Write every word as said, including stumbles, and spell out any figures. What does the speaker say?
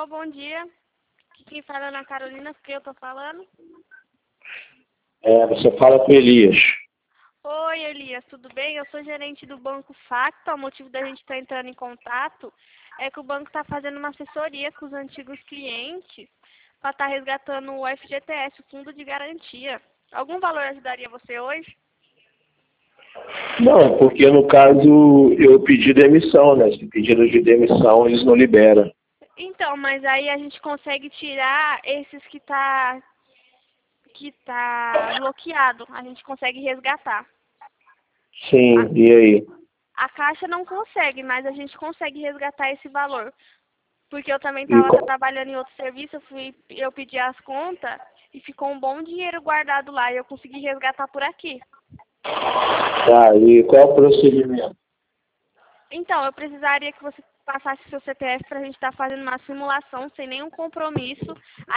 Alô, bom dia. Aqui quem fala é Ana Carolina, que eu tô falando. É, você fala com Elias. Oi, Elias, tudo bem? Eu sou gerente do Banco Facto. O motivo da gente estar entrando em contato é que o banco está fazendo uma assessoria com os antigos clientes para estar resgatando o F G T S, o Fundo de Garantia. Algum valor ajudaria você hoje? Não, porque no caso eu pedi demissão, né? Se pedido de demissão eles não liberam. Então, mas aí a gente consegue tirar esses que tá que tá bloqueado. A gente consegue resgatar. Sim, e aí? A Caixa não consegue, mas a gente consegue resgatar esse valor. Porque eu também E estava qual, trabalhando em outro serviço, eu, fui, eu pedi as contas e ficou um bom dinheiro guardado lá e eu consegui resgatar por aqui. tá, e qual é o procedimento? Então, eu precisaria que você passasse seu C P F para a gente estar fazendo uma simulação sem nenhum compromisso.